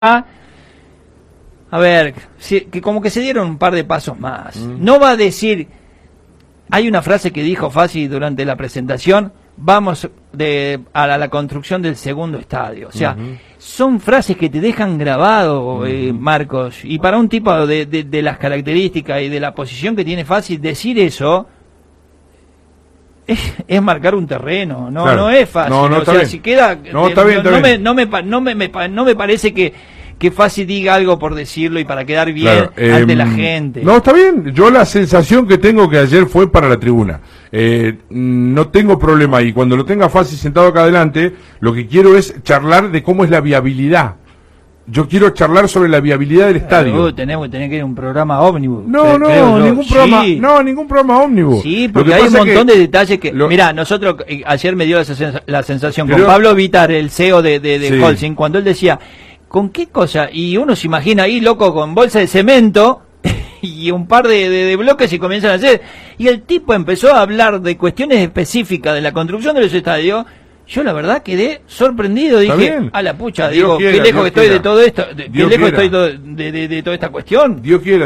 A ver, que como que se dieron un par de pasos más. No va a decir, hay una frase que dijo Fassi durante la presentación, vamos a la construcción del segundo estadio. O sea, son frases que te dejan grabado, Marcos, y para un tipo de las características y de la posición que tiene Fassi, decir eso es marcar un terreno, claro. No es fácil. O sea, si queda, no me parece que Fassi diga algo por decirlo y para quedar bien ante la gente. No, está bien. Yo la sensación que tengo que ayer fue para la tribuna. No tengo problema. Y cuando lo tenga Fassi sentado acá adelante, lo que quiero es charlar de cómo es la viabilidad. Yo quiero charlar sobre la viabilidad del estadio. Tenemos que ir a un programa ómnibus. Ningún programa ómnibus. Sí, porque hay un montón de detalles que... Mirá, nosotros, ayer me dio la sensación con Pablo Vitar, el CEO de Holcim, cuando él decía, ¿con qué cosa? Y uno se imagina ahí, loco, con bolsa de cemento y un par de bloques y comienzan a hacer. Y el tipo empezó a hablar de cuestiones específicas de la construcción de los estadios. Yo la verdad quedé sorprendido, dije, a la pucha, digo, qué lejos que estoy de todo esto, qué lejos estoy de toda esta cuestión. Dios quiera,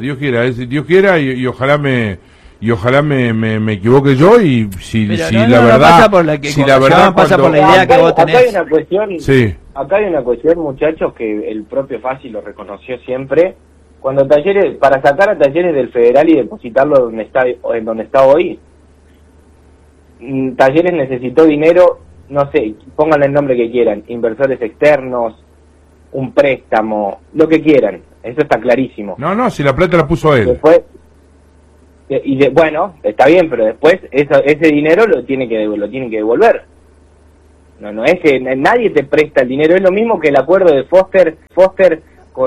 y ojalá me equivoque yo, y si la verdad pasa por la idea que vos tenés. Acá hay una cuestión, muchachos, que el propio Fassi lo reconoció siempre, cuando Talleres, para sacar a Talleres del Federal y depositarlo en donde está hoy, Talleres necesitó dinero, no sé, pónganle el nombre que quieran, inversores externos, un préstamo, lo que quieran, eso está clarísimo. No, si la plata la puso él. Después, bueno, está bien, pero después ese dinero lo tiene que devolver. No es que nadie te presta el dinero, es lo mismo que el acuerdo de Foster